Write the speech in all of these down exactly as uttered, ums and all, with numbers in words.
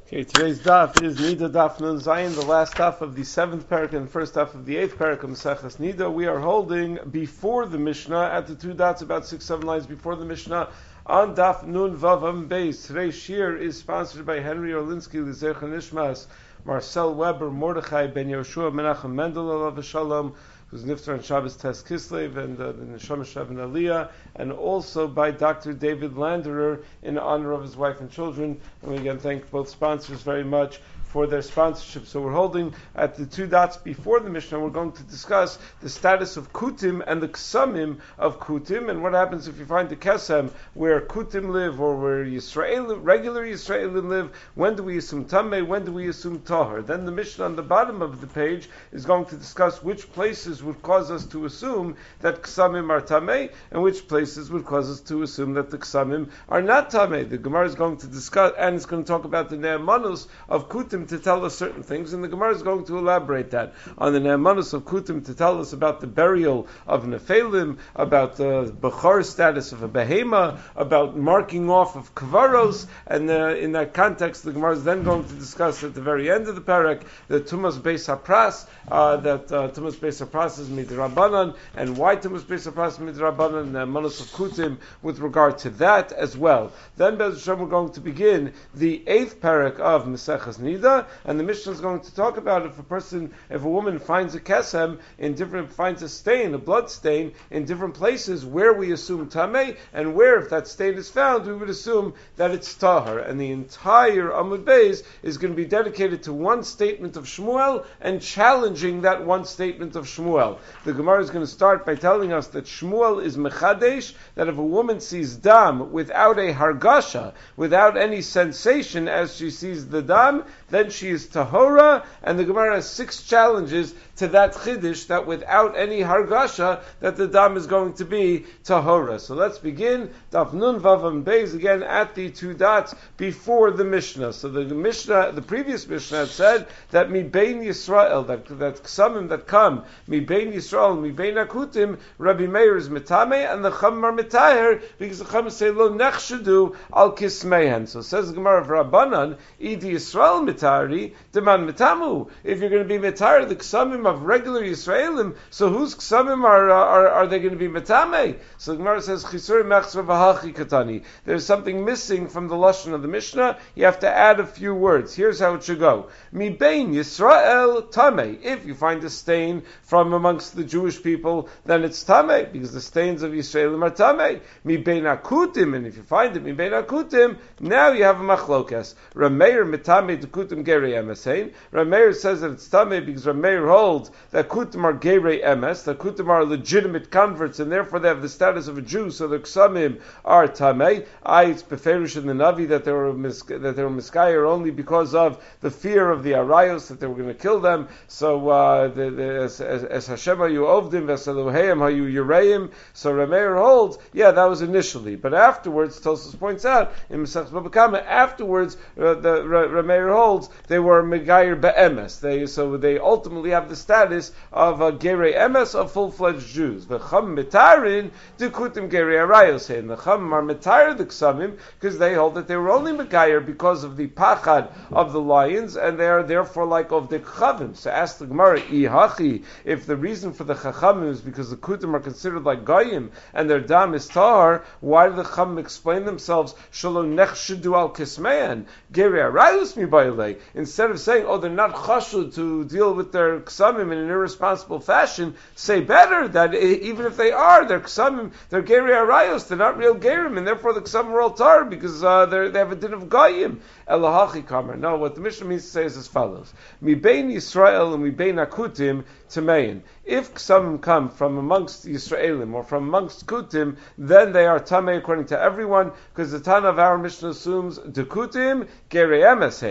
Okay, today's daf is Nida Daf Nun Zayin, the last daf of the seventh parak and the first daf of the eighth parak of Maseches Nida. We are holding before the Mishnah, at the two dots, about six, seven lines before the Mishnah, on daf Nun Vavam Beis. Today's shir is sponsored by Henry Orlinsky, L'Zecher Nishmas, Marcel Weber, Mordechai Ben Yoshua, Menachem Mendel, Alav Shalom, who's Niftar on Shabbos Tes Kislev, and uh, the Neshama Shav and Aliyah, and also by Doctor David Landerer in honor of his wife and children. And we again thank both sponsors very much for their sponsorship. So we're holding at the two dots before the Mishnah. We're going to discuss the status of Kutim and the Ksamim of Kutim, and what happens if you find the Kesem where Kutim live or where Yisrael, regular Yisraelim live. When do we assume Tameh? When do we assume Tahar? Then the Mishnah on the bottom of the page is going to discuss which places would cause us to assume that Ksamim are Tameh and which places would cause us to assume that the Ksamim are not Tameh. The Gemara is going to discuss, and it's going to talk about the Ne'emanus of Kutim to tell us certain things, and the Gemara is going to elaborate that on the Ne'emanus of Kutim to tell us about the burial of Nephilim, about the Bechar status of a Behema, about marking off of Kvaros, and uh, in that context the Gemara is then going to discuss at the very end of the parak the Tumas Beis HaPras, uh, that uh, Tumas Beis HaPras is Midrabanan, and why Tumas Beis HaPras is Midrabanan, and the Ne'emanus of Kutim with regard to that as well. Then Be'ez Hashem we're going to begin the eighth parak of Maseches Nida, and the Mishnah is going to talk about if a person, if a woman finds a kesem in different, finds a stain, a blood stain in different places where we assume tamei, and where if that stain is found, we would assume that it's tahar. And the entire Amud Beis is going to be dedicated to one statement of Shmuel and challenging that one statement of Shmuel. The Gemara is going to start by telling us that Shmuel is mechadesh, that if a woman sees dam without a hargasha, without any sensation as she sees the dam, then she is tahora, and the Gemara has six challenges to that chiddush, that without any hargasha, that the dam is going to be tahora. So let's begin. Daf Nun Vavam Beis, again at the two dots before the Mishnah. So the Mishnah, the previous Mishnah had said that mi bein Yisrael, that that ksamim that come mi bein Yisrael, mi bein akutim, Rabbi Meir is mitame, and the chum are mitaher, because the chum say lo nechshedu al kismehen. So says the Gemara of Rabbanan, idi Yisrael mitari, deman mitamu. If you're going to be mitar the ksamim of regular Yisraelim, so whose ksamim are are, are they going to be mitame? So the Gemara says chisur mechzra v'hachi katani. There's something missing from the lashon of the Mishnah. You have to add a few words. Here's how it should go: Mi bein Yisrael tamei. If you find a stain from amongst the Jewish people, then it's tamei, because the stains of Yisraelim are tamei. Mi bein akutim, and if you find it mi bein akutim, now you have a machlokas. Rameir mitame kutim gerei emes. Rameir says that it's tamei because Rameir holds that kutim are gerei emes, that kutim are legitimate converts, and therefore they have the status of a Jew, so the ksamim are tamei. I, it's beferish in the Navi that they were mis- that they were miskayer only because of the fear of the Arayos, that they were going to kill them. So uh, the, the, as, as, as Hashem hayu ovdim v'esaluheim hayu yireim. So Rameir holds, yeah, that was initially, but afterwards, Tosfos points out in Masechus Baba Kama, afterwards uh, the Rameir holds they were megayer be'emes. They so they ultimately have the status of a gerei emes, of full-fledged Jews. The chum mitarin dekutim gerei arayos. And the chum are mitar the ksamim because they hold that they were only megayer because of the pachad of the lions, and they are therefore like of the chavim. So ask the Gemara, ihachi, if the reason for the chachamim is because the kutim are considered like goyim and their dam is tahar, why do the chachamim explain themselves shalom nechshedu al kismeyan gerei arayos mi bailei, instead of saying, oh, they're not chashud to deal with their ksamim in an irresponsible fashion, say better that even if they are, they're ksamim, they're gerei arayos, they're not real gerim, and therefore the ksamim are all tar because uh, they have a din of goyim. Elahachi kamer. No, what the Mishnah means to say is as follows: Mi bein Yisrael and mi bein akutim tamein. If ksamim come from amongst Yisraelim or from amongst kutim, then they are tamei according to everyone, because the Tana of our Mishnah assumes dekutim gerei emes hein, that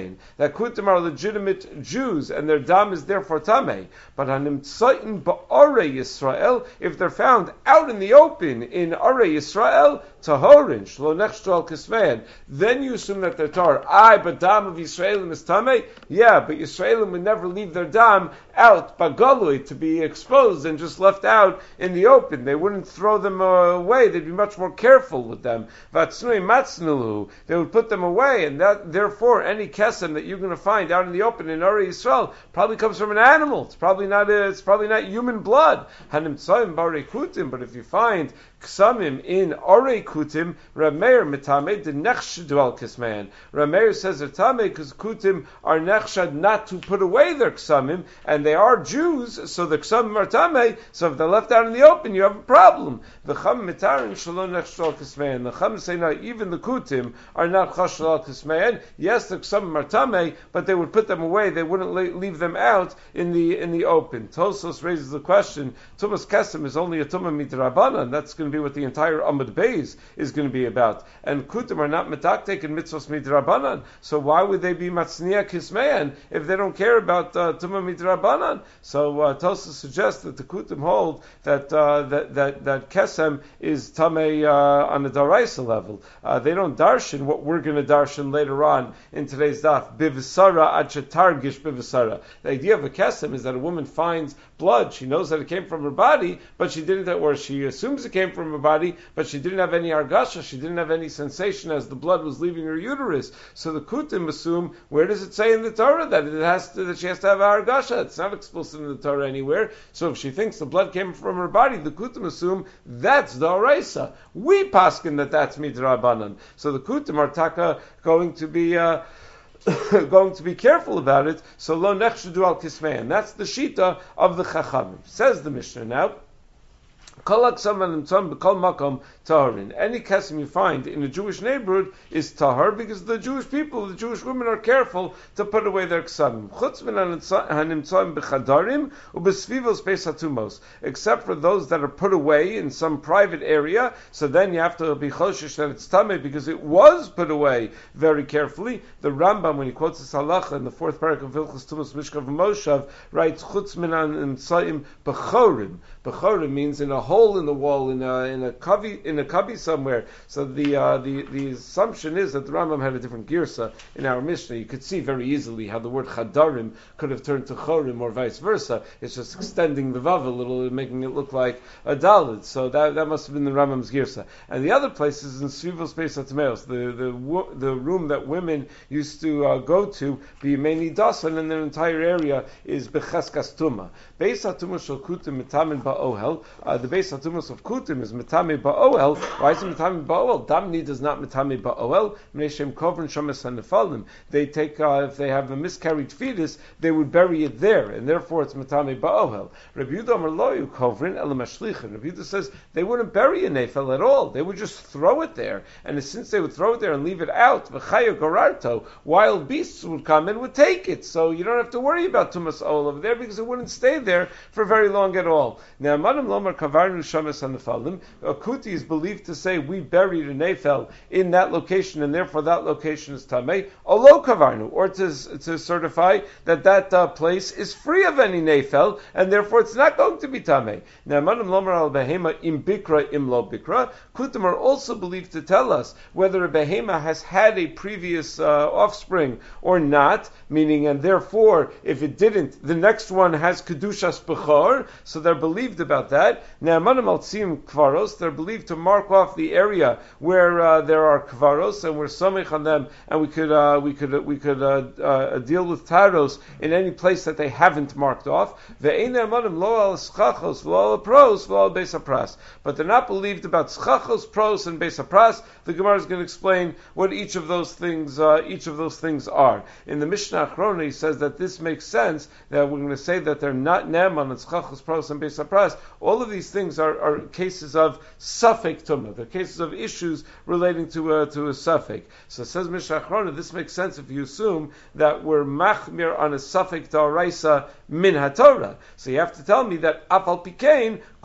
that kutim are legitimate Jews and their dam is therefore tamei. But hanimtzayin ba'arei Yisrael, if they're found out in the open in arei Yisrael, tahorin shlo nechshtu al kismein, then you assume that they're tar. I, but dam of Yisraelim is tamei. Yeah, but Yisraelim would never leave their dam out bagalui to be exposed and just left out in the open. They wouldn't throw them away. They'd be much more careful with them. Vatsnui matznilu, they would put them away, and that therefore any kesem that you're going to find out in the open in Arei Yisrael probably comes from an animal. It's probably not. A, it's probably not human blood. Hanim tzaim barei kutim, but if you find ksamim in Arei Kutim, Rameir mitame the nechshadu al kisman. Rameir says they're tame because kutim are nechshad not to put away their ksamim, and they are Jews, so the ksamim are tame. So if they're left out in the open, you have a problem. The cham mitarin shalom nechshadu al kisman. The cham say now even the kutim are not chashad al kisman. Yes, the ksamim are tame, but they would put them away. They wouldn't leave them out in the in the open. Tosos raises the question: Tumas kesem is only a tumah midrabanan. That's going to be what the entire Amud Beis is going to be about. And kutim are not metaktek and mitzvos midrabanan. So why would they be matzniya kismeyan if they don't care about uh, tumah midrabanan? So uh, Tosa suggests that the kutim hold that uh, that that that kesem is tamei uh, on the daraisa level. Uh, they don't darshan what we're going to darshan later on in today's daf. Bivisara ad shetargish bivisara. The idea of a kesem is that a woman finds blood. She knows that it came from her body, but she didn't, or she assumes it came from her body, but she didn't have any argasha, she didn't have any sensation as the blood was leaving her uterus. So the kutim assume, where does it say in the Torah that it has to, that she has to have argasha? It's not explicit in the Torah anywhere. So if she thinks the blood came from her body, the kutim assume that's the oraisa. We paskin that that's midrabanan. So the kutim are taka going to be uh, going to be careful about it. So lo nechshadu al kismein. That's the shita of the chachamim. Says the Mishnah now. Any kesem you find in a Jewish neighborhood is tahar because the Jewish people, the Jewish women are careful to put away their ksamim. Except for those that are put away in some private area, so then you have to be choshesh that it's tameh because it was put away very carefully. The Rambam, when he quotes this halacha in the fourth parak of Hilchos Tumas Mishkav Moshav, writes chutz min nimtzaim bechorim. Bechorim means in a hole in the wall, in a in a kavi in a kavi somewhere. So the uh, the the assumption is that the Rambam had a different girsa in our Mishnah. You could see very easily how the word chadarim could have turned to chorim or vice versa. It's just extending the vav a little and making it look like a dalid. So that that must have been the Rambam's girsa. And the other place is in Svivos Beis Atmeos, the the the room that women used to uh, go to, be many dasan, and their entire area is becheskas tuma. Beis Atuma shel kutim mitamin ba'ohel. Uh, the Beis Hatumas of Kutim is Metame Ba'oel. Why is it Metame Ba'oel? Damni does not Metame Ba'oel. Mneshem Kovrin Shomes HaNefalim. They take, uh, if they have a miscarried fetus, they would bury it there, and therefore it's Metame Ba'oel. Rabbi Yehuda Amar Loyu Kovrin Ela Mashlichin. Rabbi Yehuda says they wouldn't bury a Nefel at all. They would just throw it there. And since they would throw it there and leave it out, V'chayo Gararto, wild beasts would come and would take it. So you don't have to worry about Tumas Oel over there because it wouldn't stay there for very long at all. Now, Manim Lomar Kavarnu Shames HaNefalim. Kuti is believed to say we buried a nefel in that location, and therefore that location is tamei. Olo kavarnu, or to to certify that that uh, place is free of any nefel, and therefore it's not going to be tamei. Now, manim lomar al behema im bikra im lo bikra. Kutim are also believed to tell us whether a behema has had a previous uh, offspring or not. Meaning, and therefore, if it didn't, the next one has kedushas bechor. So they're believed about that. Now, manim al tzim kvaros, they're believed to mark off the area where uh, there are kvaros, and we're samech on them, and we could uh, we could uh, we could uh, uh, deal with taros in any place that they haven't marked off. Ve'einei amanim lo al schachos lo al pros lo al beis hapras, but they're not believed about schachos, pros, and beis hapras. The Gemara is going to explain what each of those things uh, each of those things are. In the Mishnah Achrona, he says that this makes sense. That we're going to say that they're not neman and schachos, pros, and beis hapras. All of these things are, are cases of suffix tumah. They're cases of issues relating to a, to a suffix. So it says Mishnah Achrona, this makes sense if you assume that we're machmir on a suffix d'oraisa min haTorah. So you have to tell me that afal pikein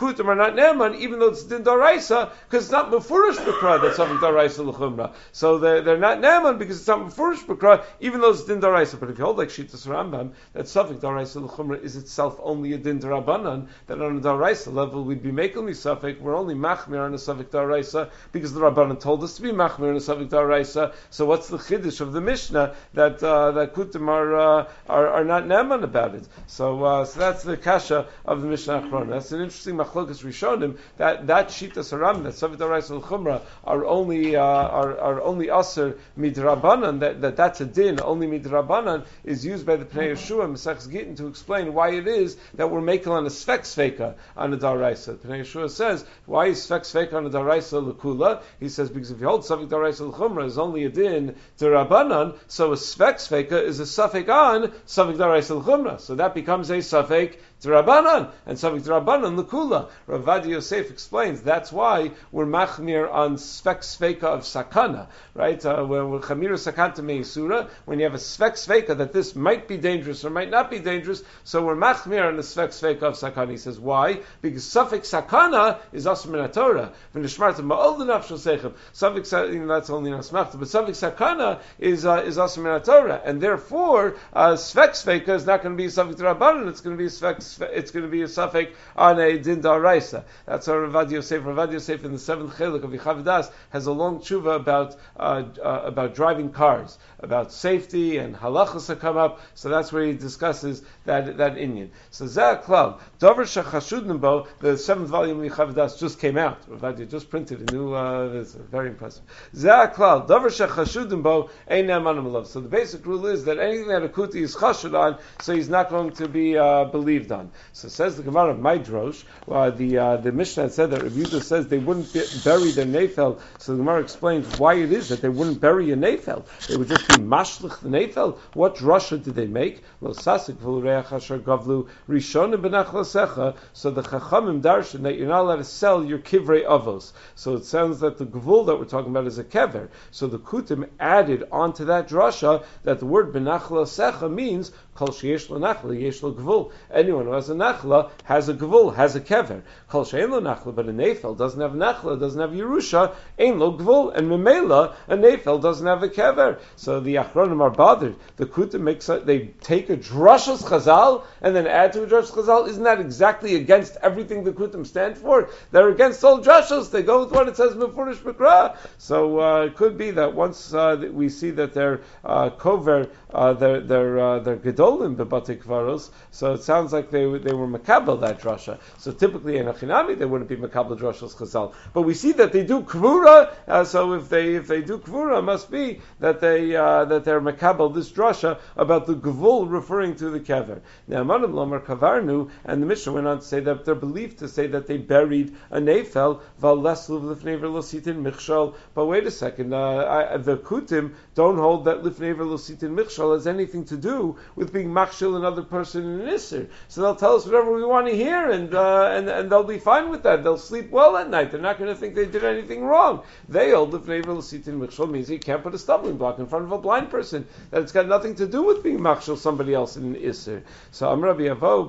kutim are not ne'eman, even though it's din daraisa, because it's not mefurish b'kra that something daraisa l'chumra. So they're, they're not ne'eman because it's not mefurish b'kra, even though it's din daraisa. But if you hold like Shitas Rambam, that something daraisa l'chumra is itself only a din darabanan, that on a daraisa level we'd be making me suffik. We're only machmir on a suffik daraisa because the rabbanan told us to be machmir on a suffik daraisa. So what's the chiddush of the Mishnah that uh, that kutim are, uh, are are not ne'eman about it? So uh, so that's the kasha of the Mishnah Achrona. That's an interesting machlokas rishonim. That that Shitas Rambam, that suffik daraisa l'chumra are only uh, are are only aser midrabanan. That, that that's a din only midrabanan is used by the Pnei Yeshua Mesechus Gittin to explain why it is that we're making on a svek sveka on a daraisa. Pnei Yeshua says, why is svek sveka on a daraisa l'kula? He says, because if you hold savik daraisa l'chumra is only a din to rabbanan, so a svek sveka is a suffik on savik daraisa l'chumra. So that becomes a suffik to Rabbanan, and Savik to Rabbanan, L'kula. Rav Ovadia Yosef explains that's why we're machmir on svek sveka of sakana, right? Uh, when we're chamira sakanta meisura, when you have a svek sveka that this might be dangerous or might not be dangerous, so we're machmir on the svek sveka of sakana. He says, why? Because suffix sakana is asur min haTorah. V'nishmarta ma'ol l'nafshel sechem. Suffix, you know, that's only nasmachta, but suffix sakana is uh, is asur min haTorah, and therefore uh, svek sveka is not going to be Savik to Rabbanan, it's going to be a svek it's going to be a suffix on a din daraisa. That's how Rav Ovadia Yosef. Rav Ovadia Yosef in the seventh chelik of Yechav Das has a long tshuva about uh, uh, about driving cars, about safety and halachas that come up. So that's where he discusses that that inyan. So Zeh Klal Dover Shechashudnim Bo, the seventh volume of Yechav Das just came out. Rav Ovadia just printed a new. Uh, this is very impressive. Zeh Klal Dover Shechashudnim Bo Ein Ne'eman Malav. So the basic rule is that anything that a kuti is chashud on, so he's not going to be uh, believed on. So says the Gemara of Maidrosh, uh, the uh, the Mishnah said that Rav Yehuda says they wouldn't be, bury their nefel. So the Gemara explains why it is that they wouldn't bury a nefel. They would just be mashlich the nefel. What drasha did they make? Lo sasik v'lureach asher gavlu rishonim benachlasecha. So the Chachamim darshan that you're not allowed to sell your kivrei avos. So it sounds that the gavul that we're talking about is a kever. So the Kutim added onto that drasha that the word benachlasecha means kol sheyesh lo nachla yesh lo gavul. Anyone who has a nachla has a gavul, has a kever. Kol she'en lo nachla, but a nefel doesn't have nachla, doesn't have yerusha, ein lo gavul, and memela a nefel doesn't have a kever. So the achronim are bothered. The Kutim makes a, they take a drashas chazal and then add to a drashas chazal. Isn't that exactly against everything the Kutim stand for? They're against all drashas. They go with what it says mefurish b'kra. So uh, it could be that once uh, we see that they're uh, kover, uh, they're they're uh, they're gedolim b'batei kvaros. So it sounds like they they were makabel that drasha. So typically in Achinami they wouldn't be makabel drashas chazal. But we see that they do kvura. Uh, so if they if they do kvura, it must be that they uh, that they're makabel this drasha about the gavul referring to the kever. Now Manim Lomar Kavarnu, and the Mishnah went on to say that they're believed to say that they buried a nefel val lesluv lifnever lositin michshol. But wait a second, uh, I, the Kutim don't hold that lifnever lositin michshol has anything to do with being machshil another person in an isser. So they'll tell us whatever we want to hear, and uh, and and they'll be fine with that. They'll sleep well at night. They're not going to think they did anything wrong. They hold lifnever lositin michshol means you can't put a stumbling block in front of a blind person. That it's got nothing to do with being machshil somebody else in an isser. So Amar Rabbi Avo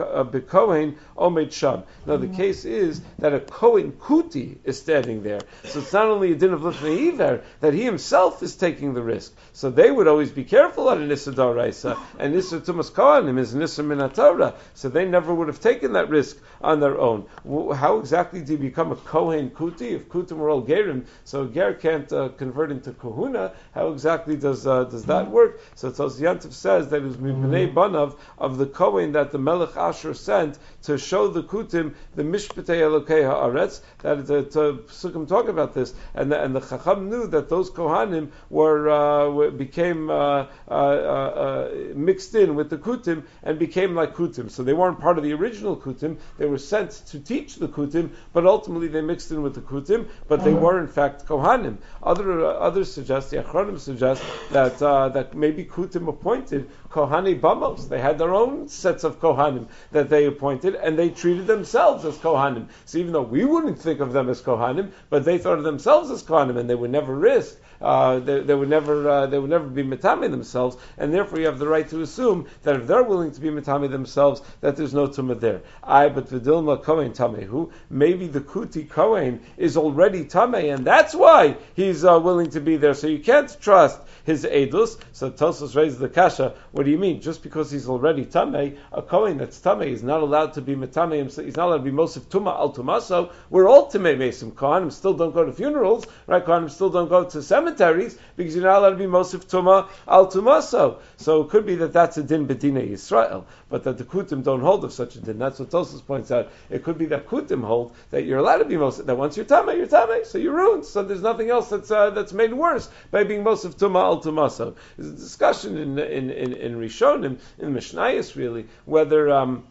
b'kohen omed sham. Now the case is that a kohen kuti is standing there. So it's not only a din of lifnei iver that he himself is taking the risk. So they would always be careful on an isser d'oraisa, and isser tumas kohanim is an isser min haTorah. So they never would have taken that risk on their own. How exactly do you become a kohen kuti if kutim were all gerim? So a ger can't uh, convert into kohuna. How exactly does uh, does that work? So Tzos Yantiv says that it was mibnei banav of the kohen that the Melech Asher sent to show the kutim the mishpatei elokei haaretz. That the Sukkim talk about this, and the, and the Chacham knew that those kohanim were, uh, were became uh, uh, uh, mixed in with the kutim and became like kutim. So they weren't part of the original kutim. They were sent to teach the kutim, but ultimately they mixed in with the kutim. But they were in fact kohanim. Other uh, others suggest, the Achronim suggest that uh, that maybe kutim appointed kohani bamos. They had their own sets of kohanim that they appointed, and they treated themselves as kohanim. So even though we wouldn't think of them as kohanim, but they thought of themselves as kohanim, and they would never risk uh, they, they would never uh, they would never be metame themselves, and therefore you have the right to assume that if they're willing to be metame themselves, that there's no tumah there. I but v'dilma kohen tamehu. Maybe the kuti kohen is already tameh, and that's why he's uh, willing to be there. So you can't trust his edus. So Tosfos raises the kasha. What do you mean? Just because he's already tameh, a kohen that's tameh is not allowed to be metame himself. He's not allowed to be mosif tumah al tumaso. We're all tameh mesim. Kohanim still don't go to funerals, right? Kohanim still don't go to cemeteries because you're not allowed to be mosif tumah al tumaso. So it could be that that's a din bedina Yisrael, but that the kutim don't hold of such a din. That's what Tosfos points out. It could be that kutim hold that you're allowed to be mosif. That once you're tameh, you're tameh, so you're ruined. So there's nothing else that's uh, that's made worse by being mosif tumah al tumaso. There's a discussion in in in, in Rishonim, in Mishnayos, really, whether um,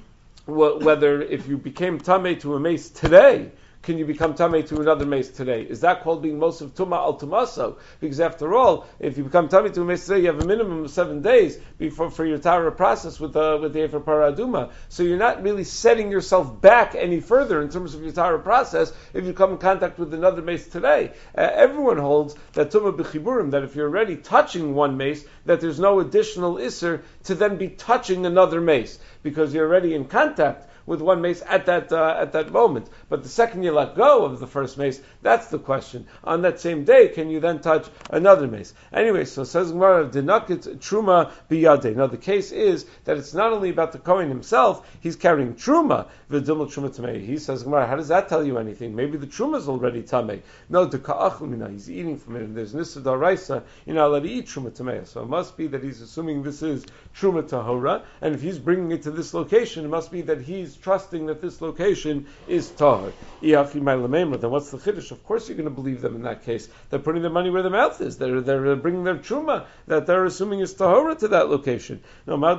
whether if you became tameh to a mace today, can you become tameh to another mace today? Is that called being mosif tumah al tumaso? Because after all, if you become tameh to a mace today, you have a minimum of seven days before for your tara process with the with the efer paraduma. So you're not really setting yourself back any further in terms of your tara process if you come in contact with another mace today. Uh, everyone holds that tumah b'chiburim, that if you're already touching one mace, that there's no additional isser to then be touching another mace because you're already in contact with one mace at that uh, at that moment. But the second you let go of the first mace, that's the question. On that same day, can you then touch another mace? Anyway, so says Gemara, Dinakit Truma Biyade. Now the case is that it's not only about the Kohen himself, he's carrying Truma, V'dilma Truma Tamei. He says, Gemara, how does that tell you anything? Maybe the Truma is already Tamei. No, the Ka'achumina, he's eating from it, and there's Nissa Daraisa, you're not allowed to eat Truma Tamei. So it must be that he's assuming this is Truma Tahora, and if he's bringing it to this location, it must be that he's trusting that this location is tahor. Then what's the chiddush? Of course you're going to believe them in that case. They're putting their money where their mouth is. They're they're bringing their truma that they're assuming is tahora to that location. No, I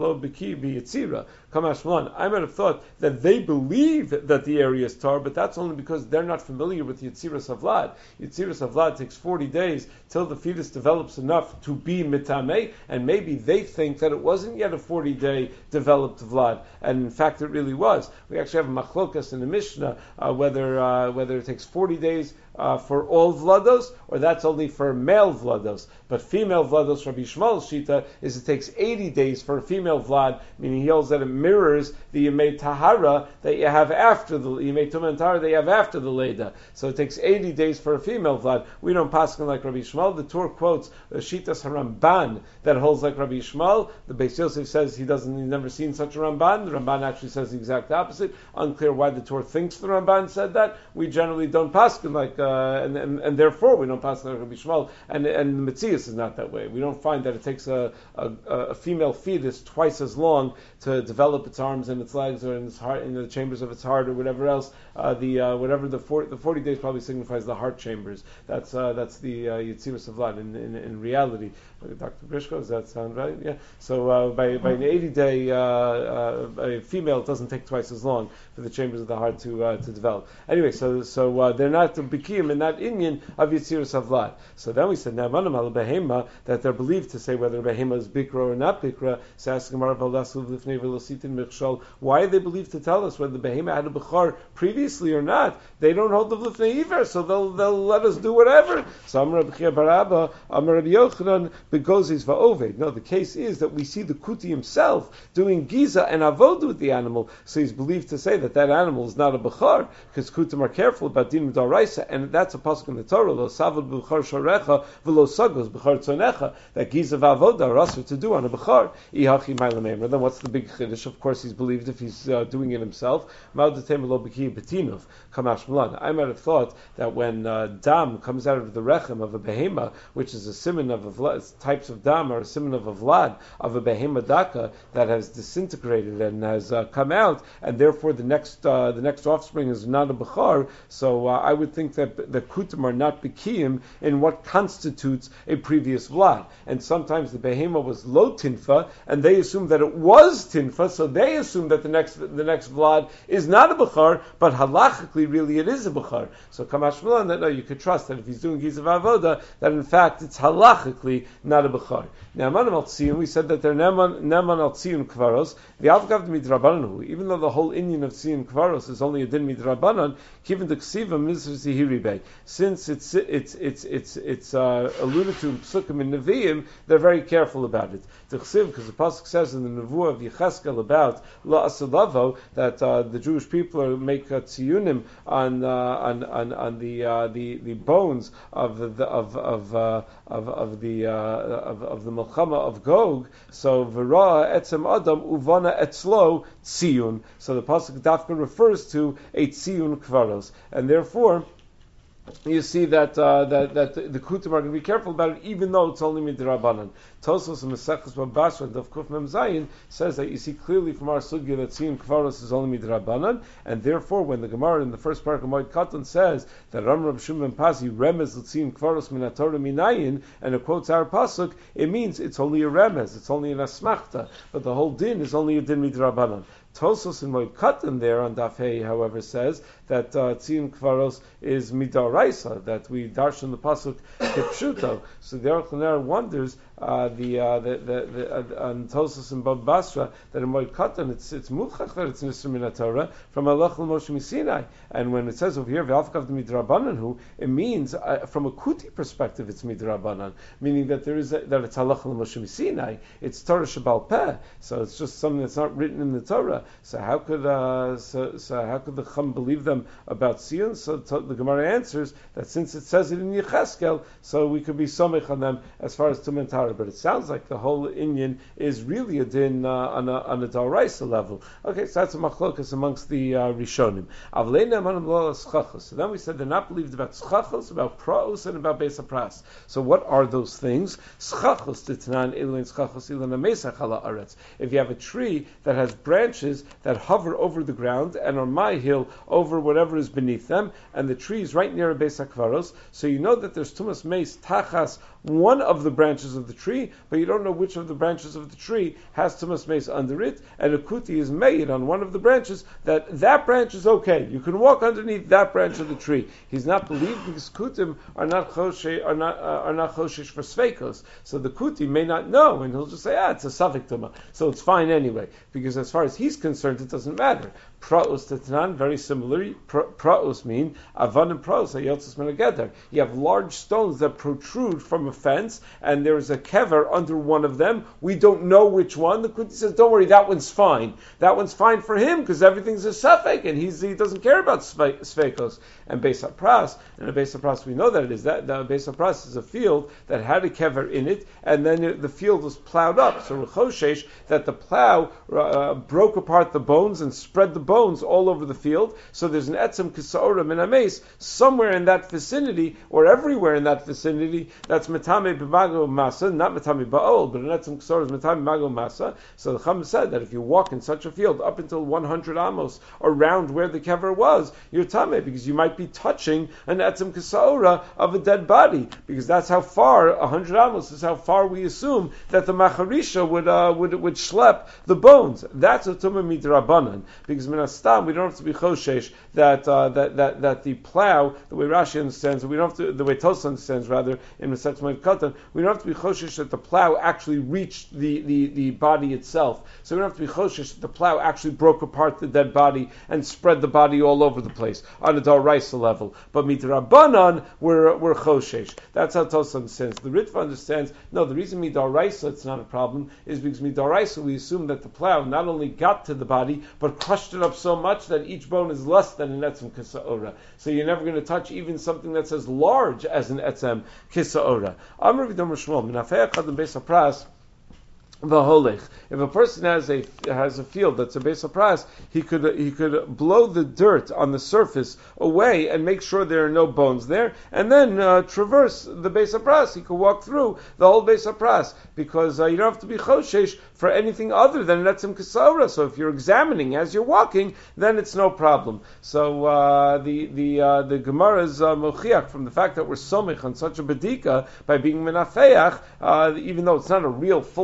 might have thought that they believe that the area is tahor, but that's only because they're not familiar with Yetziras Havlad. Yetziras Havlad takes forty days till the fetus develops enough to be mitameh, and maybe they think that it wasn't yet a forty-day developed Vlad, and in fact it really was. We actually have a machlokas in the Mishnah uh, whether uh, whether it takes forty days uh, for all vlados, or that's only for male vlados. But female vlados, Rabbi Shmuel's shita, is it takes eighty days for a female vlad, meaning he holds that it mirrors the yemei tahara that you have after the yemei tumah and tahara that you have after the leda. So it takes eighty days for a female vlad. We don't paskin like Rabbi Shmuel. The Torah quotes the shitas haramban that holds like Rabbi Shmuel. The Beis Yosef says he doesn't, he's never seen such a Ramban. The Ramban actually says the exact opposite. Unclear why the Torah thinks the Ramban said that. We generally don't paskin like, uh, and, and and therefore we don't paskin like Rabbi Shmuel. And and the Metzias is not that way. We don't find that it takes a, a, a female fetus twice as long to develop its arms and its legs, or in its heart, in the chambers of its heart, or whatever else. Uh, the uh, whatever the forty, the forty days probably signifies the heart chambers. That's uh, that's the uh, Yetziras Havlad in, in in reality. Doctor Brishko, does that sound right? Yeah. So uh, by by an eighty day uh, uh, a female, it doesn't take twice as long for the chambers of the heart to uh, to develop. Anyway, so so uh, they're not bikiyim in that inyan of Yetziras Havlad. So then we said Na'amanim al behema, that they're believed to say whether behema is bikra or not bikra. So ask Gemara v'lasu v'lifnei v'lositin michshol. Why are they believed to tell us whether the behema had a bechar previously or not? They don't hold the v'lifnei iver, so they'll they'll let us do whatever. So Amar Rabbi Chia bar Abba, Amar Rabbi Yochanan begozis va'oved. No, the case is that we see the kuti himself doing giza and avodah with the animal, so he's believed to say that that animal is not a bechar, because kutim are careful about din d'oraisa, and that's a pasuk in the Torah, lo savad b'char shorecha v'lo sagos b'char tzonecha, that giza v'avodah are also to do on a bechar. Ihachi ma'lamemer. Then what's the big chiddush? Of course, he's believed if he's uh, doing it himself. Ma'odatem lo b'ki betinov kamash malan. I might have thought that when uh, dam comes out of the rechem of a behema, which is a siman of a vlad, types of dam are a siman of a vlad of a behema daka that has disintegrated and has uh, come out, and therefore the next uh, the next offspring is not a bechar. So uh, I would think that the kutim are not bikiyim in what constitutes a previous vlad, and sometimes the behema was lo tinfa, and they assume that it was tinfa, so they assume that the next the next vlad is not a bechar, but halachically really it is a bechar. So kamash malan, that no, you could trust that if he's doing gizav avoda, that in fact it's halachically not a bechar. Now, Neman al tziyun, we said that they're neman neman al tziyun kvaros. The avgav midrabanan, even though the whole inyan of tziyun kvaros is only a din midrabanan, given the ksiva mizr zihiri Ribei. Since it's it's it's it's it's uh, alluded to in Psukim and Nevi'im, they're very careful about it. Because the pasuk says in the Nevuah of Yecheskel about La Asalavo that uh, the Jewish people are make uh, tziyunim on, uh, on on on the uh, the the bones of the of of uh, of of the uh, of, of the Melchama of Gog. So V'ra etzem Adam uvana etzlo tziyun. So the pasuk Dafka refers to a tziyun kvaros, and therefore you see that uh, that that the, the Kutim are going to be careful about it, even though it's only midrabanan. Tosos and Mesechus Babasra and Kuf Mem Zayin says that you see clearly from our sugya that Tziyun Kvaros is only midrabanan, and therefore when the Gemara in the first parak of Moed Katan says that Ram Rab Shimon Pazi remez Tziyun Kvaros minatorah minayin, and it quotes our pasuk, it means it's only a remez, it's only an asmachta, but the whole din is only a din midrabanan. Tosos in Moed Katan there on Daf Hey, however, says that uh, Tziyun Kvaros is midaraisa, that we darshan the pasuk kipshuto. So the Aruch LaNer wonders uh, the uh, the the, the uh, on Tosos and Bab Basra that in Moed Katan it's it's muchach that it's nisr min Torah from Alech l'Moshe Misinai, and when it says over here v'alfkav the midrabanan, it means uh, from a kuti perspective it's midrabanan, meaning that there is a, that it's Alech l'Moshe Misinai, it's Torah Shabbal Peh, so it's just something that's not written in the Torah. So how could uh, so, so how could the Chum believe them about Tziyun? So to, the Gemara answers that since it says it in Yecheskel, so we could be somech on them as far as Tum and Tara. But it sounds like the whole Inyan is really a din uh, on a on a Daraisa level. Okay, so that's a machlokas amongst the uh, Rishonim. So then we said they're not believed about schachos, about praos, and about beis hapras. So what are those things? Schachos titnan ilan schachos ilan amesach ala aretz. If you have a tree that has branches that hover over the ground and on my hill over whatever is beneath them, and the tree is right near a beis hakvaros, so you know that there's tumas meis tachas one of the branches of the tree, but you don't know which of the branches of the tree has tumas meis under it, and a kuti is made on one of the branches, that that branch is okay. You can walk underneath that branch of the tree. He's not believed because kutim are not choshe, are not uh, are not choshesh for sveikos. So the kuti may not know, and he'll just say, ah, it's a safek tuma, so it's fine anyway, because as far as he's concerned, it doesn't matter. Praus tetnan, very similarly, praus mean avan and praus ayotzes menageder. You have large stones that protrude from a fence, and there is a kever under one of them. We don't know which one. The kuti says, "Don't worry, that one's fine. That one's fine for him because everything's a safek, and he's he doesn't care about sveikos." And beis hapras, and a beis hapras, we know that it is that the beis hapras is a field that had a kever in it, and then it, the field was plowed up. So rechoshesh that the plow uh, broke apart the bones and spread the bones all over the field. So there's an etzem kisaora min ames somewhere in that vicinity, or everywhere in that vicinity, that's metame b'mago masa, not metame ba'ol, but an etzem kisaora is metame b'mago masa. So the Chum said that if you walk in such a field up until one hundred amos around where the kever was, you're tame, because you might be touching an etzem kisaora of a dead body, because that's how far, one hundred amos is how far we assume that the macharisha would uh, would would schlep the bones. That's a tumah midrabanan, because minastam we don't have to be choshesh that uh, that that that the plow, the way Rashi understands, we don't have to, the way Tosfos understands rather in Masechet Moed Katan, we don't have to be choshesh that the plow actually reached the, the, the body itself. So we don't have to be choshesh that the plow actually broke apart the dead body and spread the body all over the place on a daraisa level. But midrabanan we're we're choshesh. That's how Tosfos understands. The Ritva understands, no, the reason midaraisa it's not a problem is because midaraisa we assume that the plow not only got to the body but crushed it up so much that each bone is less than an etzem kisaora. So you're never going to touch even something that's as large as an etzem kisaora. Amar v'dom Shmuel minafei echad beis hapras. If a person has a has a field that's a beis hapras, he could he could blow the dirt on the surface away and make sure there are no bones there, and then uh, traverse the beis hapras. He could walk through the whole beis hapras because uh, you don't have to be choshesh for anything other than an etzem kisaura. So if you're examining as you're walking, then it's no problem. So uh, the the uh, the Gemara's uh, mochiach from the fact that we're somich on such a bedika by being menafeach, uh, even though it's not a real full fledged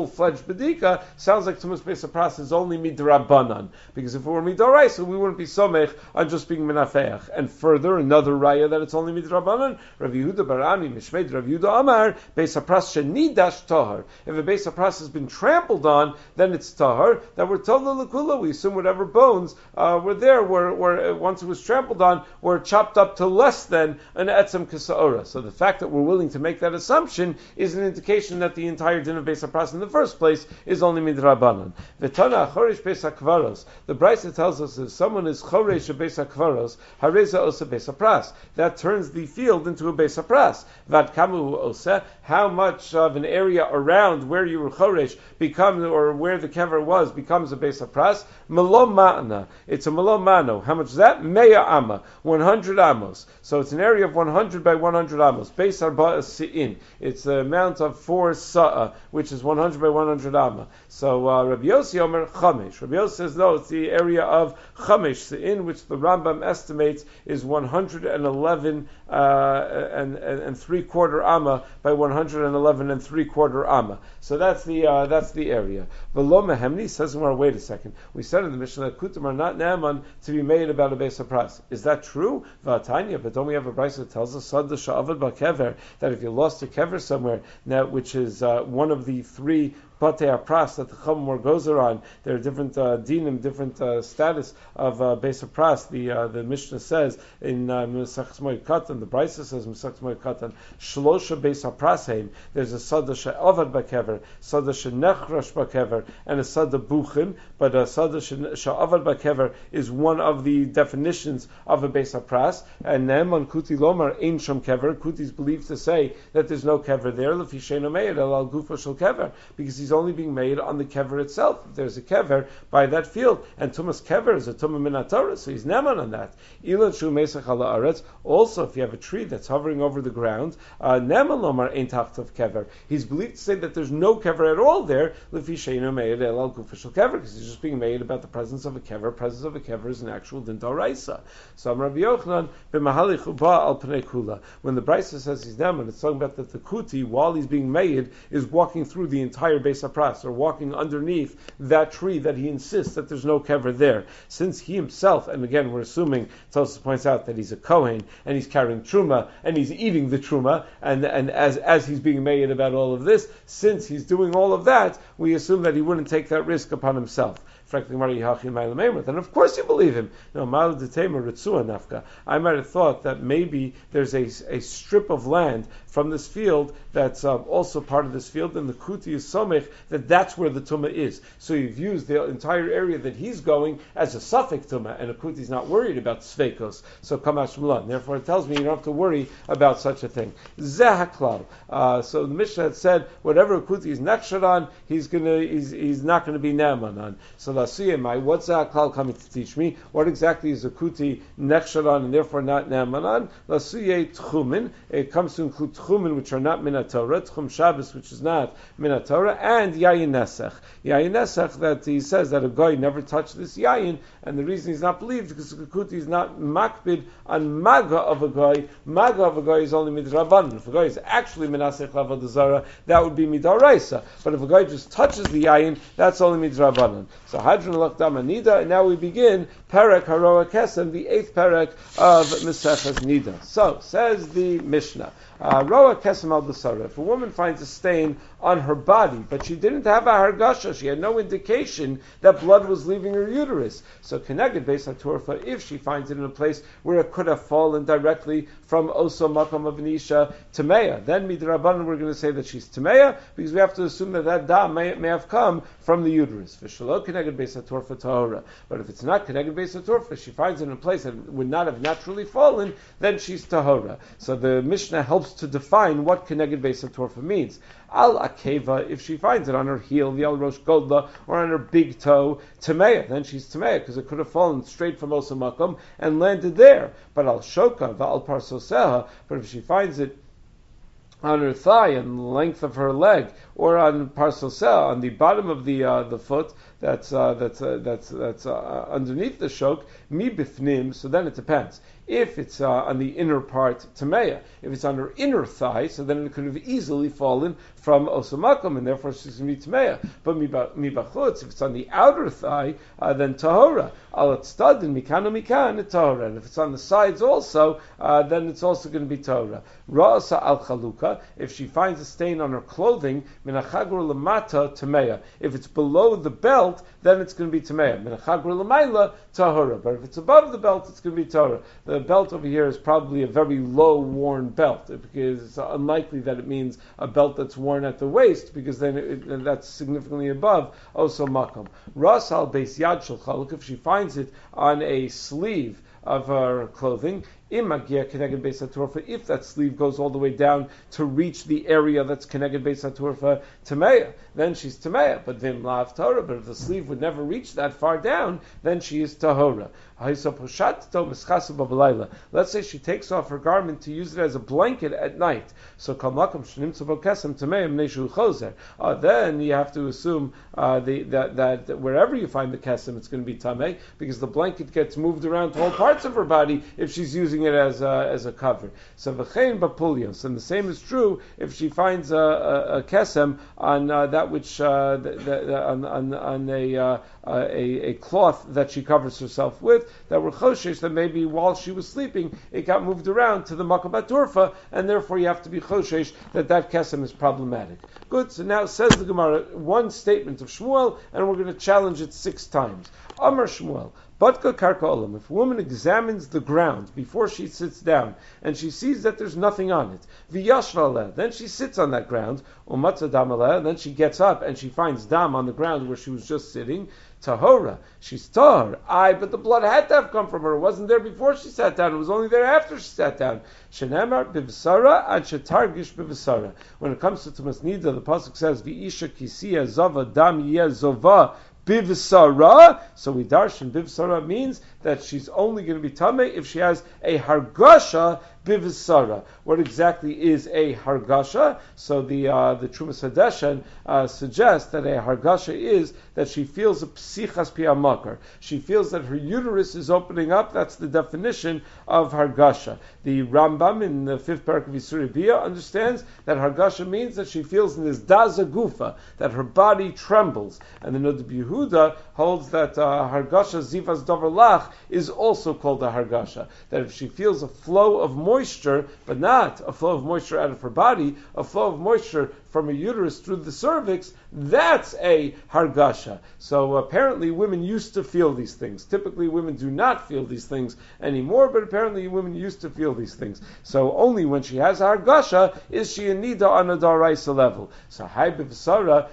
bedika sounds like tumas beis hapras is only midrabanan, because if it were midoraisa, we wouldn't be somech on just being menafeach. And further, another raya that it's only midrabanan. Rav Yehuda Barami Mishmeid Rav Yehuda Amar beis hapras shenidash tahar. If a beis hapras has been trampled on, then it's tahar. That we're told l'kula. We assume whatever bones uh, were there, were, were uh, once it was trampled on, were chopped up to less than an etzem kasaora. So the fact that we're willing to make that assumption is an indication that the entire din of beis hapras in the first place is only midrabanan. V'tana choresh beis hakvaros. The Brisa tells us if someone is choresh beis hakvaros, hareza osa beis hapras. That turns the field into a beis hapras. Vad kamu osa. How much of an area around where you were choresh becomes, or where the kever was, becomes a beis hapras? Malo ma'ana. It's a malo mano. How much is that? Meya amma. one hundred amos. So it's an area of one hundred by one hundred amos. Beis arba'a si'in. It's the amount of four sa'a, which is one hundred by one hundred amma. So uh, Rabbi Yossi Omer chamesh. Rabbi Yossi says no, it's the area of chamesh si'in, which the Rambam estimates is one hundred eleven uh, and, and, and three quarter amma by one hundred eleven and three quarter amma. So that's the uh, that's the area. V'lo mehemni says, well, wait a second. We said in the Mishnah that kutim are not ne'aman to be made about a beis hapras. Is that true? V'atanya, but don't we have a brisa that tells us sada sha'avad ba'kever, that if you lost a kever somewhere, now which is uh, one of the three Batei Hapras that the Chum goes around, there are different uh, dinim, different uh, status of uh, Beis Hapras. The uh, the Mishnah says in Mesachas Moed Katan, the Brisa says Mesachas Moed Katan, Shlosha Beis Haprasheim. There's a Sada She'avad Bakever, Sada She'nechrash Bakever, and a Sada Buchim. But a Sada She'avad Bakever is one of the definitions of a Beis Hapras. And Ne'eman Kuti Lomar Ein Shom Kever. Kuti is believed to say that there's no kever there. Lefi She'no Meir El Al Gufa Shel Kever, because he's only being made on the kever itself. If there's a kever by that field, and tumas kever is a tumah min haTorah, so he's neman on that. Ilan shu mesach ala aretz. Also, if you have a tree that's hovering over the ground, neman lomar ein tachtav kever. He's believed to say that there's no kever at all there. Lefi sheinu meid el al gufa shel kever, because he's just being made about the presence of a kever. Presence of a kever is an actual din d'oraisa. So Rabbi Yochanan b'mahali chuba al pnei kula. When the Brisa says he's neman, it's talking about that the kuti, while he's being made, is walking through the entire base Sapras, or walking underneath that tree that he insists that there's no kever there. Since he himself, and again we're assuming, Tosfos points out that he's a Kohen, and he's carrying Truma, and he's eating the Truma, and, and as, as he's being made about all of this, since he's doing all of that, we assume that he wouldn't take that risk upon himself. And of course you believe him. No, I might have thought that maybe there's a, a strip of land from this field that's uh, also part of this field, and the kuti is somech, that that's where the tumah is. So you've used the entire area that he's going as a suffix tumah, and a kuti is not worried about sveikos. So kamash mulan. Therefore, it tells me you don't have to worry about such a thing. Zehaklal. Uh, so the Mishnah had said whatever a kuti is nechshad on, he's gonna, he's, he's not going to be naaman on. So lasiyemai, what's Zehaklal coming to teach me? What exactly is a kuti nechshad on and therefore not naaman on? Lasiyei tchumin. It comes to include tchumin, which are not min haTorah, tchum Shabbos, which is not min haTorah, and yayin nesach. Yayin nesach, that he says that a guy never touched this yayin, and the reason he's not believed is because the kuti is not makbid on maga of a guy. Maga of a guy is only midrabanan. If a guy is actually menasech avodah zara, that would be midoraisa. But if a guy just touches the yayin, that's only midrabanan. So hadron lakdam anida, and now we begin perek haroa kesem, the eighth perek of Mesechas Nida. So says the Mishnah. Uh, Roa kesem al basara. If a woman finds a stain on her body, but she didn't have a hargasha, she had no indication that blood was leaving her uterus. So keneged beis haturfa, if she finds it in a place where it could have fallen directly from oso makom of anisha tameya, then midrabanan we're going to say that she's tameya, because we have to assume that that dam may, may have come from the uterus. V'shelo keneged beis haturfa tahora. But if it's not keneged beis haturfa, she finds it in a place that would not have naturally fallen, then she's tahora. So the Mishnah helps to define what keneged beis haturfa means. Al akeva, if she finds it on her heel, the al rosh godla, or on her big toe, tameya, then she's tameya, because it could have fallen straight from osa makom and landed there. But al shoka, va'al parsoseha, but if she finds it on her thigh and the length of her leg, or on parsel sel, on the bottom of the uh, the foot, that's uh, that's uh, that's that's uh, underneath the shok, mi bifnim. So then it depends. If it's uh, on the inner part, tameya. If it's on her inner thigh, so then it could have easily fallen from osamakum, and therefore she's going to be tameya. But mibachutz, if it's on the outer thigh, uh, then tahora. Al tzadin mikano mikan tahora. And if it's on the sides also, uh, then it's also going to be tahora. Ra'asa al chaluka. If she finds a stain on her clothing, minachagur lamata tameya. If it's below the belt, then it's going to be tameya. Minachagur lamayla tahora. But if it's above the belt, it's going to be tahora. The belt over here is probably a very low worn belt, because it's unlikely that it means a belt that's worn at the waist, because then it, it, that's significantly above oso makom. Ras al beis yad shel chaluk, if she finds it on a sleeve of her clothing, if that sleeve goes all the way down to reach the area that's connected beis haturfa tameya, then she's tameya. But vim lav Torah. But if the sleeve would never reach that far down, then she is tahora. Let's say she takes off her garment to use it as a blanket at night. So uh, then you have to assume uh, the, that, that wherever you find the kesem, it's going to be tamei, because the blanket gets moved around to all parts of her body if she's using it as a, as a cover. So v'chein bapulios, and the same is true if she finds a, a, a kesem on uh, that which uh, the, the, on, on, on a, uh, a a cloth that she covers herself with, that were choshesh, that maybe while she was sleeping it got moved around to the makam baturfa, and therefore you have to be choshesh that that kesem is problematic. Good. So now says the Gemara one statement of Shmuel, and we're going to challenge it six times. Amar Shmuel. Batka karka olam. If a woman examines the ground before she sits down and she sees that there's nothing on it, v'yashva aleh, then she sits on that ground, umatza dam aleh, then she gets up and she finds dam on the ground where she was just sitting, tahora, she's tahor. Aye, but the blood had to have come from her. It wasn't there before she sat down. It was only there after she sat down. Shenemar bivsara ad shetargish bivsara. When it comes to Tumas Nida, the pasuk says, v'isha kisiya zava dam yeh zova bivsara. So we darshan bivsara means that she's only going to be tamei if she has a hargasha bivsara. What exactly is a hargasha? So the uh, the Trumas Hadeshen uh, suggests that a hargasha is that she feels a psichas piamakar. She feels that her uterus is opening up. That's the definition of hargasha. The Rambam in the fifth parak of Yisuri Bia understands that hargasha means that she feels in this daza gufa, that her body trembles. And the Nodab Yehuda holds that uh, hargasha zivas davar lach is also called a hargasha. That if she feels a flow of moisture, but not a flow of moisture out of her body, a flow of moisture from her uterus through the cervix, that's a hargasha. So apparently women used to feel these things. Typically women do not feel these things anymore, but apparently women used to feel these things. So only when she has hargasha is she in nida on a daraisa level. So hai bivsara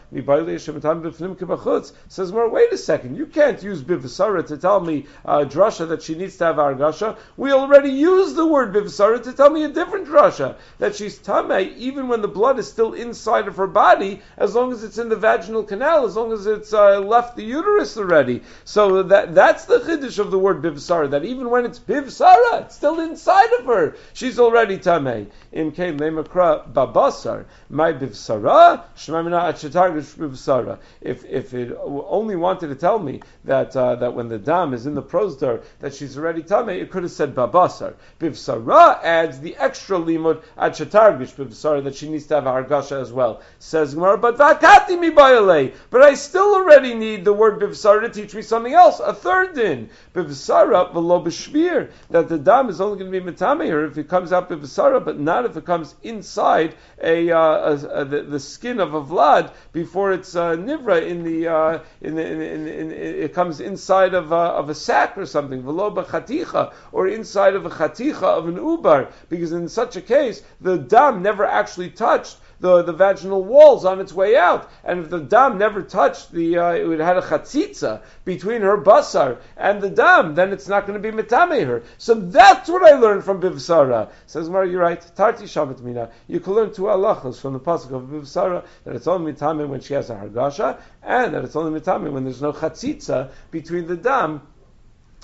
says, well, wait a second, you can't use bivsara to tell me uh, drasha that she needs to have hargasha. We already used the word bivsara to tell me a different drasha, that she's tamei even when the blood is still inside of her body, as long as it's in the vaginal canal, as long as it's uh, left the uterus already. So that that's the chiddush of the word bivsara, that even when it's bivsara, it's still inside of her, she's already tamei. Im kein lemakra babasar, my bivsara, shmamina achetargish bivsara. If if it only wanted to tell me that uh, that when the dam is in the prosdar that she's already tamei, it could have said babasar. Bivsara adds the extra limud achetargish bivsara, that she needs to have a hargasha as well. Says Gemara, but vakati mi bayale, but I still already need the word bivsara to teach me something else, a third din. Bivsara v'lo b'shvir, that the dam is only going to be metame her if it comes out bivsara, but not if it comes inside a, uh, a, a the, the skin of a vlad before it's uh, nivra in the uh, in the in, in, in, in it comes inside of a, of a sack or something, v'lo b'chaticha, or inside of a chaticha of an ubar, because in such a case the dam never actually touched the, the vaginal walls on its way out. And if the dam never touched the, uh, it had a chatzitza between her basar and the dam, then it's not going to be metame her. So that's what I learned from Bivsara. Says Mara, you're right. Tarti shabat mina. You can learn two halachos from the pasuk of Bivsara, that it's only metame when she has a hargasha, and that it's only metame when there's no chatzitza between the dam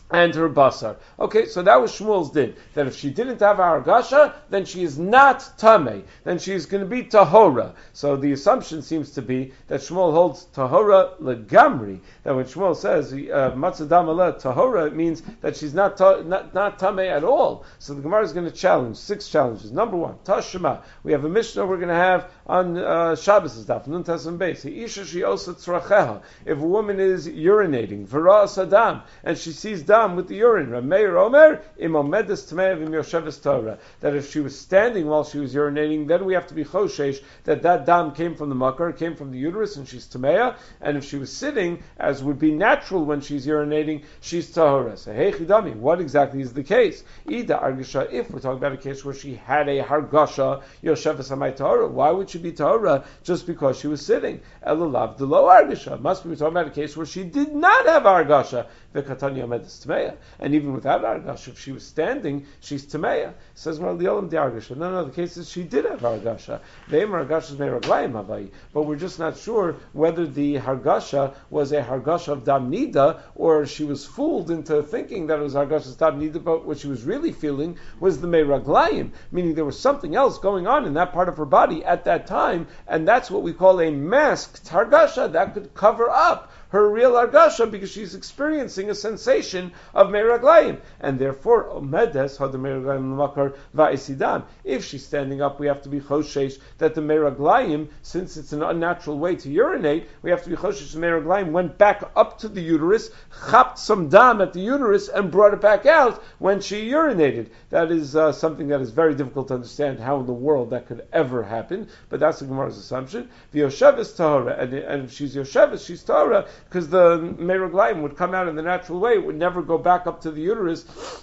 and her basar. Okay, so that was Shmuel's din. That if she didn't have Hargasha, then she is not Tameh. Then she is going to be Tahora. So the assumption seems to be that Shmuel holds Tahora legamri. That when Shmuel says Matzadam ala Tahora, it means that she's not ta, not, not Tameh at all. So the Gemara is going to challenge six challenges. Number one, Tashema. We have a Mishnah we're going to have on uh, Shabbos' daf. Nun Tesam Beis. Isha she osa tzracheha. If a woman is urinating, V'ra Sadam, and she sees dam with the urine. Rameir Omer, Imomedes Tmei Vim Yosheves Torah. That if she was standing while she was urinating, then we have to be choshesh that that dam came from the makar, came from the uterus, and she's Tmeya. And if she was sitting, as would be natural when she's urinating, she's Tahora. So, hey Chidami, what exactly is the case? Ida Argasha, if we're talking about a case where she had a Hargasha, Yosheves Hamay Tahora, why would she be Tahora just because she was sitting? Elulav Delo Argasha. Must be we're talking about a case where she did not have Hargasha. V'katani Omedes Tmeya. And even without Argasha, if she was standing, she's Tmeya. Says, well, the Olam the Argasha. No, no, the case is she did have Argasha. Ve'em Argasha is Meiraglayim Havai. But we're just not sure whether the Hargasha was a Hargasha of Dam Nida, or she was fooled into thinking that it was Hargasha's Dam Nida, but what she was really feeling was the Meiraglayim, meaning there was something else going on in that part of her body at that time, and that's what we call a masked Hargasha that could cover up her real Argasha because she's experiencing a sensation of Meiraglayim. And therefore, Omedes had the Meiraglayim Makar Va'isidam. If she's standing up, we have to be choshesh that the Meiraglayim, since it's an unnatural way to urinate, we have to be choshesh the Meiraglayim went back up to the uterus, chapped some dam at the uterus, and brought it back out when she urinated. That is uh, something that is very difficult to understand how in the world that could ever happen, but that's the Gemara's assumption. The Yosheves Tahora, and, and if she's Yosheves, she's Tahora, because the Meiraglayim would come out in the natural way, it would never go back up to the uterus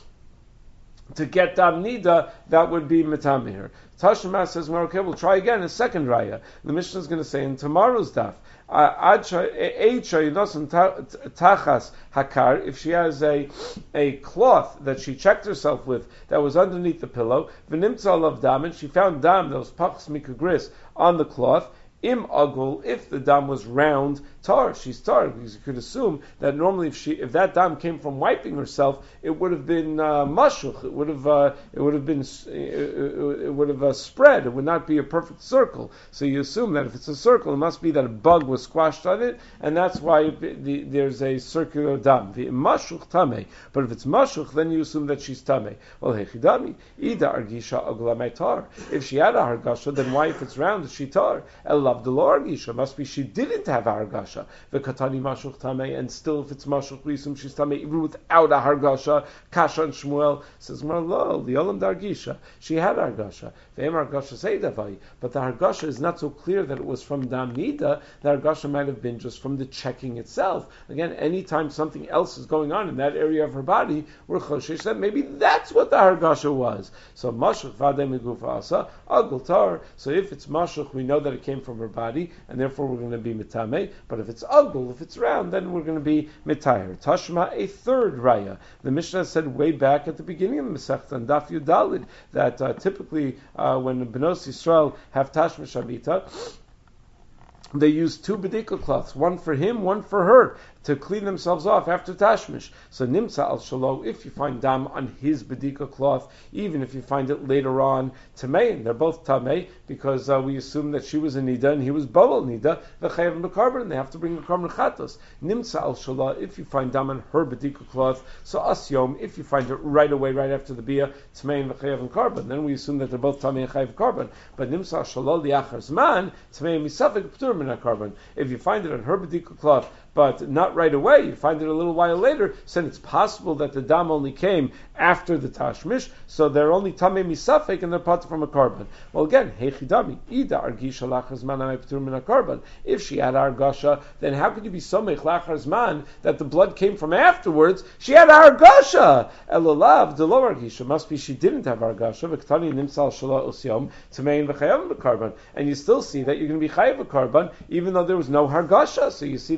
to get Dam Nida, that would be Metamir. Tashma says, well, okay, we'll try again, a second raya. The Mishnah is going to say in tomorrow's daf, tachas hakar, if she has a a cloth that she checked herself with that was underneath the pillow, v'nimtza of dam, and she found dam, those pachs mikagris, on the cloth, im agul, if the dam was round, tar, she's tar, because you could assume that normally if she, if that dam came from wiping herself, it would have been uh, mashuch, it would have, uh, it would have been, it, it would have uh, spread, it would not be a perfect circle. So you assume that if it's a circle, it must be that a bug was squashed on it, and that's why it, the, there's a circular dam. The mashuch tameh, but if it's mashuch, then you assume that she's tameh. Well, hechidami, ida argisha agla tar. If she had a hargasha, then why, if it's round, is she tar? El lavdelo argisha, must be she didn't have a hargasha. The katani mashuch tameh, and still if it's mashuch risum she's tameh even without a hargasha. Kasha and Shmuel says lo the olam dargisha, she had hargasha. The em hargasha say davai, but the hargasha is not so clear that it was from dam nida. The hargasha might have been just from the checking itself. Again, anytime something else is going on in that area of her body, we're choshesh that maybe that's what the hargasha was. So mashuch vadei migufa asa agul tar. So if it's mashuch, we know that it came from her body, and therefore we're going to be mitameh. But if it's ugul, if it's round, then we're going to be mitayer. Tashma, a third raya. The Mishnah said way back at the beginning of the Masechta and Daf Yudalid that uh, typically uh, when Benos Yisrael have Tashma Shabita, they use two bedika cloths, one for him, one for her, to clean themselves off after tashmish. So nimsa al shalo, if you find dam on his bedika cloth, even if you find it later on tamein, they're both tamei, because uh, we assume that she was a nida and he was bawal nida, v'chayav b'karban, and they have to bring the karban chatos. Nimsa al shalo, if you find dam on her bedika cloth, so asyom, if you find it right away, right after the bia, tamein v'chayav and karban, then we assume that they're both tamei and chayav karban. But nimsa al shalo liachar zman, tamein misafik p'tur min karban. If you find it on her bedika cloth, but not right away, you find it a little while later, so it's possible that the dam only came after the tashmish, so they're only tamei misafek and they're part from a karban. Well again, hechidami, ida argisha lachar zman amay p'tur min karban. If she had argasha, then how could you be somech lachar zman that the blood came from afterwards? She had argasha! Elolav, the low argisha, must be she didn't have argasha, v'ktani nimsal shala usyom, tamein v'chayav b'karban. And you still see that you're going to be chayav b'karban, even though there was no hargasha. So you see that without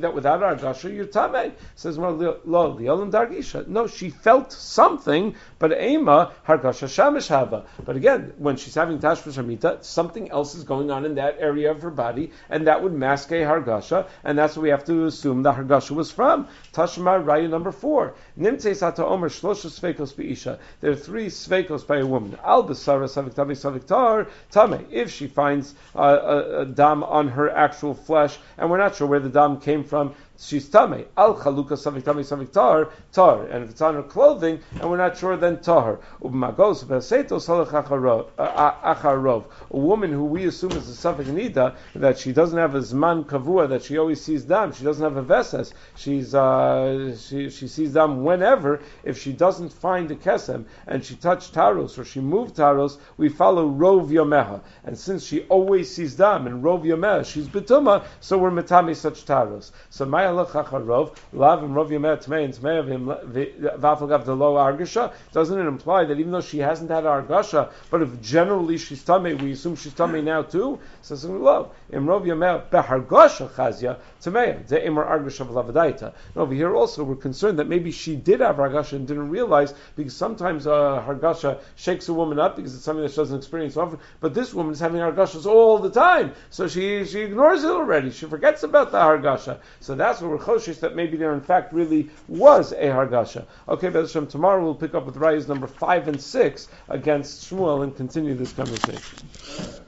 hargasha, you're tamei. Says lo liolam dargisha. No, she felt something, but ema hargasha shamish hava. But again, when she's having tashmish hamita, something else is going on in that area of her body, and that would mask a hargasha, and that's what we have to assume the hargasha was from. Tashma raya number four. Nimtei sata omer shlosha sveikos beisha. There are three sveikos by a woman. Al basara savik tami savik tar tame. If she finds uh, a, a dam on her actual flesh, and we're not sure where the dam came from, she's tame. Al chaluka savik tami savik tar tar. And if it's on her clothing, and we're not sure, then tar. Ubmagos v'asetos halach acharov. A woman who we assume is a savik nida, that she doesn't have a zman kavua, that she always sees dam. She doesn't have a veses. She's uh, she she sees dam whenever. If she doesn't find the kesem and she touched taros or she moved taros, we follow rov yomeha. And since she always sees dam and rov yomeha, she's betuma, so we're metame such taros. So my halach acharov lav and rov yomeha tmei and tmei of him v'afagav the low argasha. Doesn't it imply that even though she hasn't had argasha, but if generally she's tame, we assume she's tame now too? Says lo im rov yomeha behargasha chazia tmei de imar argasha v'lavadaita. Over here also we're concerned that maybe she did have hargasha and didn't realize, because sometimes uh, hargasha shakes a woman up because it's something that she doesn't experience often. But this woman is having hargashas all the time, so she she ignores it already. She forgets about the hargasha. So that's what we're choshish, that maybe there in fact really was a hargasha. Okay, Be'ez Hashem, tomorrow we'll pick up with rayas number five and six against Shmuel and continue this conversation.